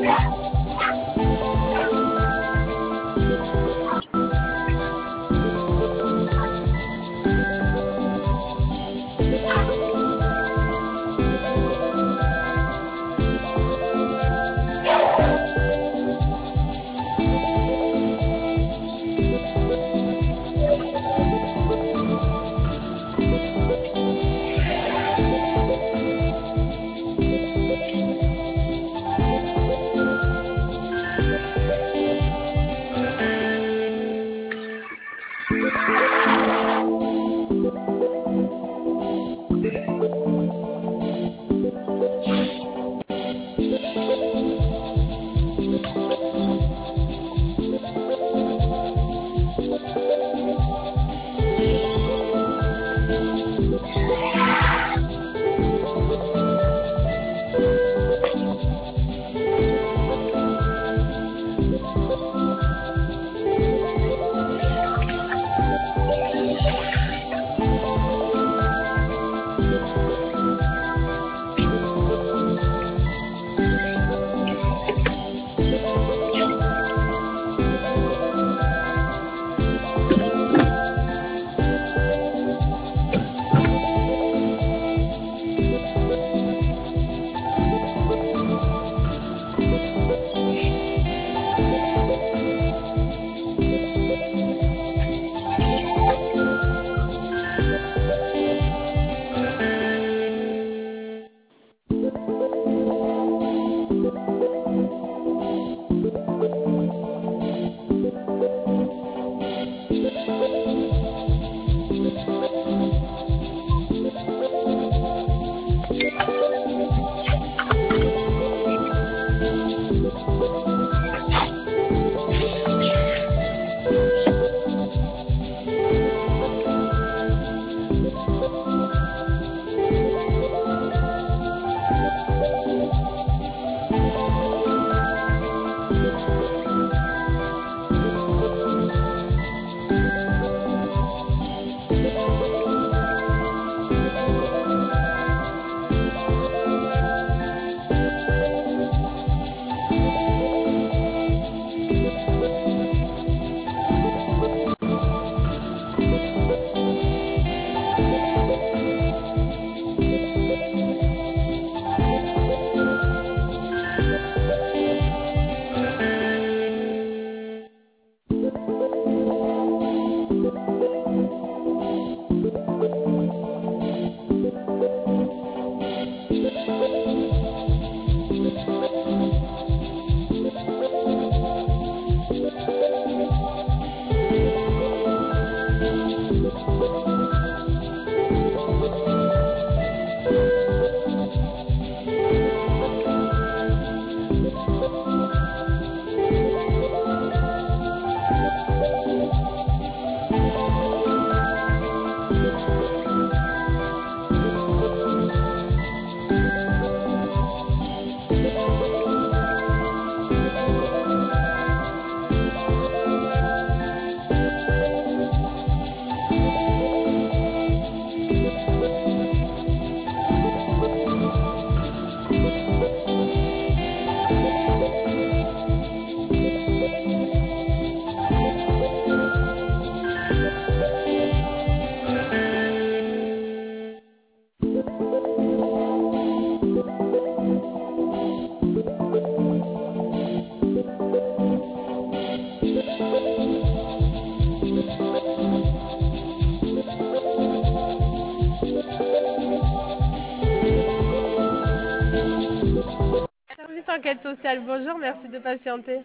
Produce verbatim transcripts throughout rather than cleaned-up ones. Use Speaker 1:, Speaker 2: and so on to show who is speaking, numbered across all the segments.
Speaker 1: Service enquête sociale, bonjour, merci de patienter.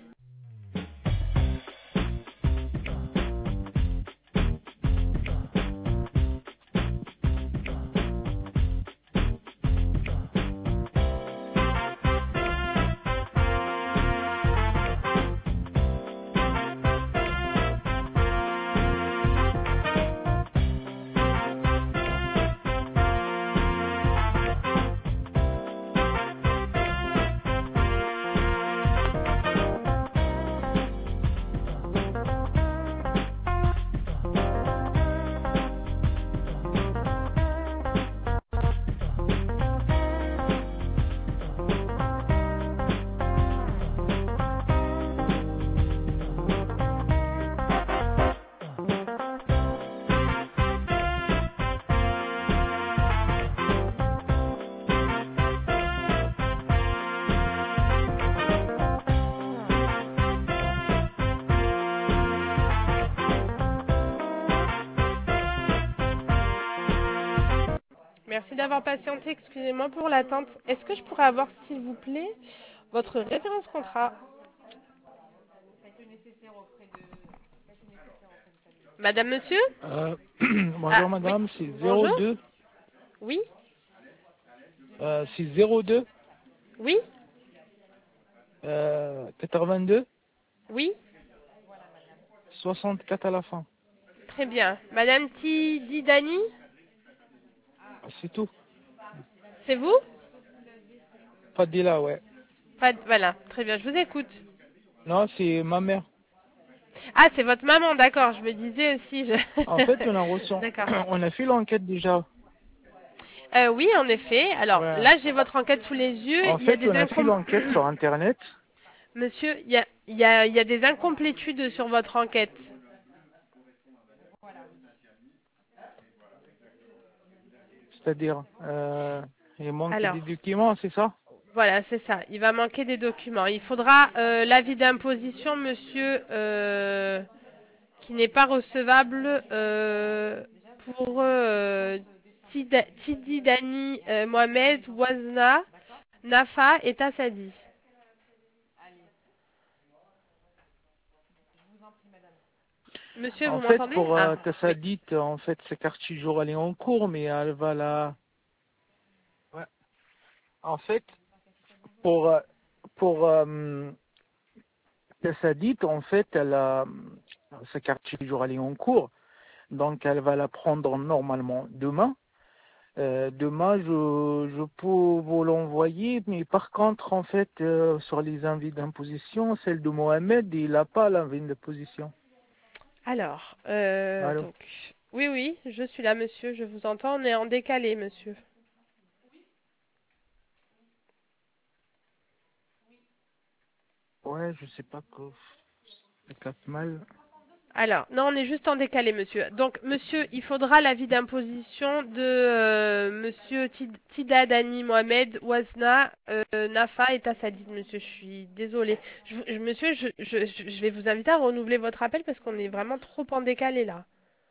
Speaker 1: Merci d'avoir patienté. Excusez-moi pour l'attente. Est-ce que je pourrais avoir, s'il vous plaît, votre référence contrat? Madame, monsieur?
Speaker 2: Euh,
Speaker 1: Ah,
Speaker 2: bonjour
Speaker 1: oui.
Speaker 2: madame, c'est
Speaker 1: Bonjour?
Speaker 2: zéro deux,
Speaker 1: Oui?
Speaker 2: euh, c'est zéro deux
Speaker 1: Oui?
Speaker 2: euh, quatre-vingt-deux
Speaker 1: Oui?
Speaker 2: soixante-quatre à la fin.
Speaker 1: Très bien. Madame Tididani?
Speaker 2: C'est tout.
Speaker 1: C'est vous?
Speaker 2: Fadila, ouais.
Speaker 1: Pas de- Voilà. Très bien. Je vous écoute.
Speaker 2: Non, c'est ma mère.
Speaker 1: Ah, c'est votre maman. D'accord. Je me disais aussi. je-
Speaker 2: En fait, on a reçu,
Speaker 1: D'accord.
Speaker 2: on a fait l'enquête déjà.
Speaker 1: Euh, oui, en effet. Alors
Speaker 2: Ouais.
Speaker 1: là, j'ai votre enquête sous les yeux.
Speaker 2: En
Speaker 1: Il y a
Speaker 2: fait,
Speaker 1: des
Speaker 2: on a fait
Speaker 1: incom...
Speaker 2: l'enquête sur Internet.
Speaker 1: Monsieur, il y a, il y a- il y a des incomplétudes sur votre enquête.
Speaker 2: C'est-à-dire, euh, il manque des
Speaker 1: Alors,
Speaker 2: documents, c'est ça?
Speaker 1: voilà, c'est ça. Il va manquer des documents. Il faudra euh, l'avis d'imposition, monsieur, euh, qui n'est pas recevable euh, pour euh, Tida- Tididani euh, Mohamed Ouazna, Nafa et Tassadi. Monsieur,
Speaker 2: En
Speaker 1: vous
Speaker 2: fait,
Speaker 1: m'entendez?
Speaker 2: pour
Speaker 1: Ah,
Speaker 2: euh,
Speaker 1: oui.
Speaker 2: Tassadit, en fait, sa carte séjour, elle est en cours, mais elle va la... Ouais. En fait, pour, euh, pour euh, Tassadit, en fait, elle a sa carte séjour, elle est en cours, donc elle va la prendre normalement demain. Euh, demain, je, je peux vous l'envoyer, mais par contre, en fait, euh, sur les invités d'imposition, celle de Mohamed, il n'a pas l'invite d'imposition.
Speaker 1: Alors, euh,
Speaker 2: Allô?
Speaker 1: donc, oui, oui, je suis là, monsieur, je vous entends. On est en décalé, monsieur.
Speaker 2: Ouais, je sais pas que ça capte mal.
Speaker 1: Alors, non, on est juste en décalé, monsieur. Donc, monsieur, il faudra l'avis d'imposition de euh, monsieur Tid- Tidadani Mohamed, Ouazna, euh, Nafa et Tassadid, monsieur. Je suis désolée. Je, vous- je- monsieur, je, je, je je vais vous inviter à renouveler votre appel parce qu'on est vraiment trop en décalé, là.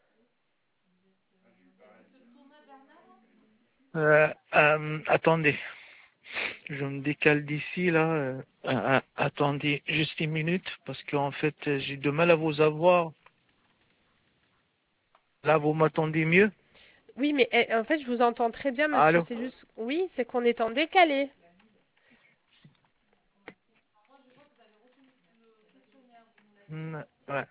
Speaker 2: Euh, euh, attendez, je me décale d'ici là. euh, euh, attendez juste une minute parce qu'en fait j'ai du mal à vous avoir. Là, vous m'attendez mieux?
Speaker 1: Oui, mais eh, en fait, je vous entends très bien, monsieur.
Speaker 2: Allô?
Speaker 1: C'est juste... Oui, c'est qu'on est en décalé.
Speaker 2: Hmm, ouais.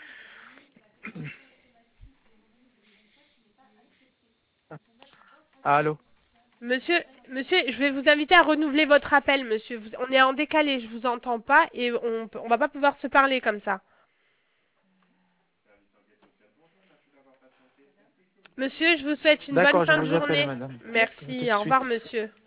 Speaker 2: Allô?
Speaker 1: Monsieur, monsieur, je vais vous inviter à renouveler votre appel, monsieur. Vous- on est en décalé, je vous entends pas et on, peut- on va pas pouvoir se parler comme ça. Monsieur, je vous souhaite une bonne
Speaker 2: D'accord, je
Speaker 1: fin de
Speaker 2: vous appelle,
Speaker 1: journée.
Speaker 2: madame. Tout
Speaker 1: Merci,
Speaker 2: de
Speaker 1: au
Speaker 2: suite.
Speaker 1: revoir, monsieur.